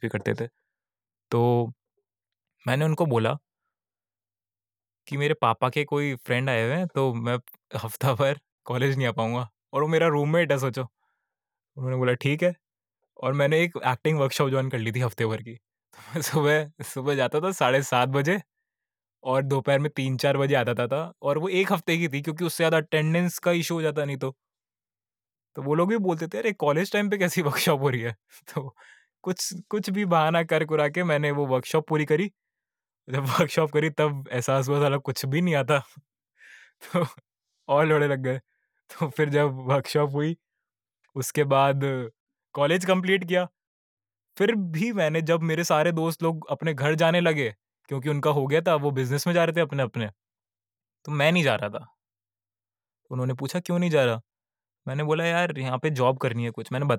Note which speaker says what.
Speaker 1: भी करते थे। तो मैंने उनको बोला कि मेरे पापा के कोई फ्रेंड आए हुए हैं, तो मैं हफ्ता भर कॉलेज नहीं आ पाऊँगा, और वो मेरा रूममेट है सोचो। उन्होंने बोला ठीक है, और मैंने एक एक्टिंग वर्कशॉप जॉइन कर ली थी हफ्ते भर की। तो मैं सुबह सुबह जाता था 7:30 बजे, और दोपहर में 3-4 बजे आता था, और वो 1 हफ्ते की थी क्योंकि उससे ज़्यादा अटेंडेंस का इश्यू हो जाता नहीं तो। तो वो लोग भी बोलते थे, "अरे! कॉलेज टाइम पे कैसी वर्कशॉप हो रही है?" तो कुछ कुछ भी बहाना कर कुरा के मैंने वो वर्कशॉप पूरी करी। जब वर्कशॉप करी तब एहसास हुआ साला कुछ भी नहीं आता। तो और लौड़े लग गए। तो फिर जब वर्कशॉप हुई, उसके बाद कॉलेज कंप्लीट किया। फिर भी मैंने, जब मेरे सारे दोस्त लोग अपने घर जाने लगे, क्योंकि उनका हो गया था, वो बिज़नेस में जा रहे थे अपने-अपने, तो मैं नहीं जा रहा था। उन्होंने पूछा क्यों नहीं जा रहा? मैंने बोला यार यहाँ पे जॉब करनी है कुछ, मैंने